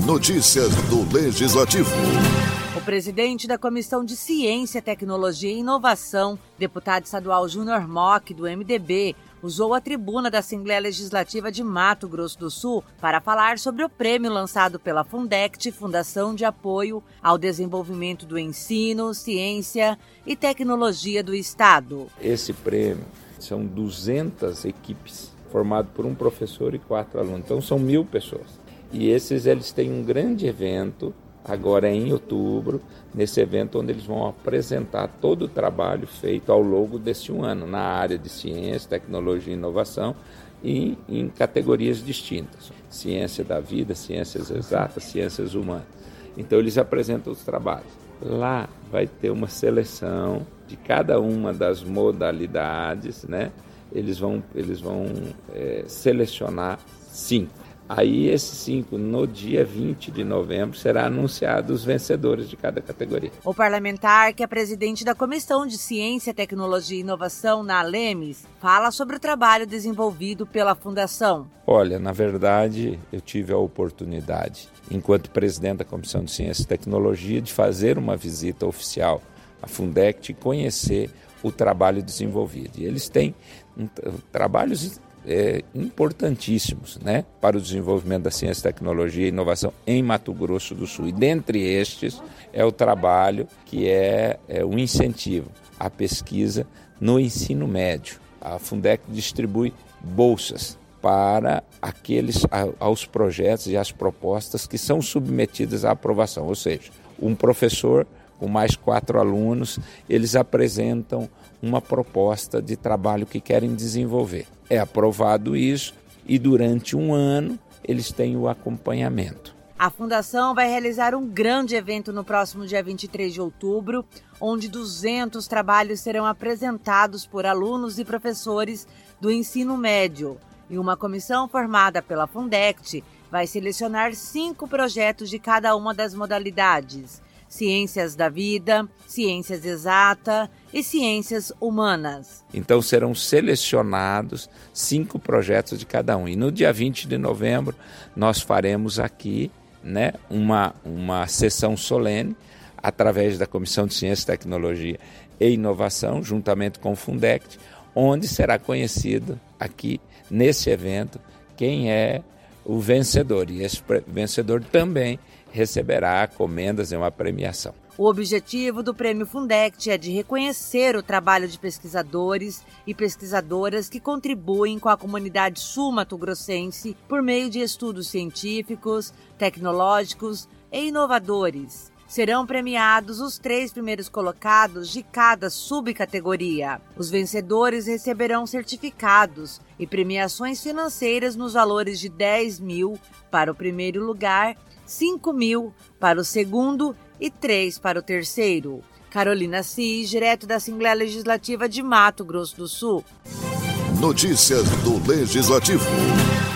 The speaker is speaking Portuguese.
Notícias do Legislativo. O presidente da Comissão de Ciência, Tecnologia e Inovação, deputado estadual Júnior Mock, do MDB, usou a tribuna da Assembleia Legislativa de Mato Grosso do Sul para falar sobre o prêmio lançado pela Fundect, Fundação de Apoio ao Desenvolvimento do Ensino, Ciência e Tecnologia do Estado. Esse prêmio são 200 equipes, formado por um professor e 4 alunos, então são 1.000 pessoas. E eles têm um grande evento, agora em outubro, nesse evento onde eles vão apresentar todo o trabalho feito ao longo deste ano, na área de ciência, tecnologia e inovação, e em categorias distintas. Ciência da vida, ciências exatas, ciências humanas. Então eles apresentam os trabalhos. Lá vai ter uma seleção de cada uma das modalidades, né? Eles vão selecionar 5. Aí esses 5, no dia 20 de novembro, será anunciado os vencedores de cada categoria. O parlamentar, que é presidente da Comissão de Ciência, Tecnologia e Inovação na Alemes, fala sobre o trabalho desenvolvido pela Fundação. Olha, na verdade, eu tive a oportunidade, enquanto presidente da Comissão de Ciência e Tecnologia, de fazer uma visita oficial à Fundect e conhecer o trabalho desenvolvido. E eles têm trabalhos importantíssimos, né, para o desenvolvimento da ciência, tecnologia e inovação em Mato Grosso do Sul. E dentre estes é o trabalho que é o incentivo à pesquisa no ensino médio. A Fundect distribui bolsas para aos projetos e às propostas que são submetidas à aprovação. Ou seja, um professor com mais 4 alunos, eles apresentam uma proposta de trabalho que querem desenvolver. É aprovado isso e durante um ano eles têm o acompanhamento. A Fundação vai realizar um grande evento no próximo dia 23 de outubro, onde 200 trabalhos serão apresentados por alunos e professores do ensino médio. E uma comissão formada pela Fundect vai selecionar 5 projetos de cada uma das modalidades: ciências da vida, ciências exatas e ciências humanas. Então serão selecionados 5 projetos de cada um. E no dia 20 de novembro nós faremos aqui, né, uma sessão solene através da Comissão de Ciência, Tecnologia e Inovação, juntamente com o Fundect, onde será conhecido aqui nesse evento quem é o vencedor. E esse vencedor também receberá comendas e uma premiação. O objetivo do Prêmio Fundect é de reconhecer o trabalho de pesquisadores e pesquisadoras que contribuem com a comunidade sul-mato-grossense por meio de estudos científicos, tecnológicos e inovadores. Serão premiados os 3 primeiros colocados de cada subcategoria. Os vencedores receberão certificados e premiações financeiras nos valores de 10 mil para o primeiro lugar, 5 mil para o segundo e 3 para o terceiro. Carolina Assis, direto da Assembleia Legislativa de Mato Grosso do Sul. Notícias do Legislativo.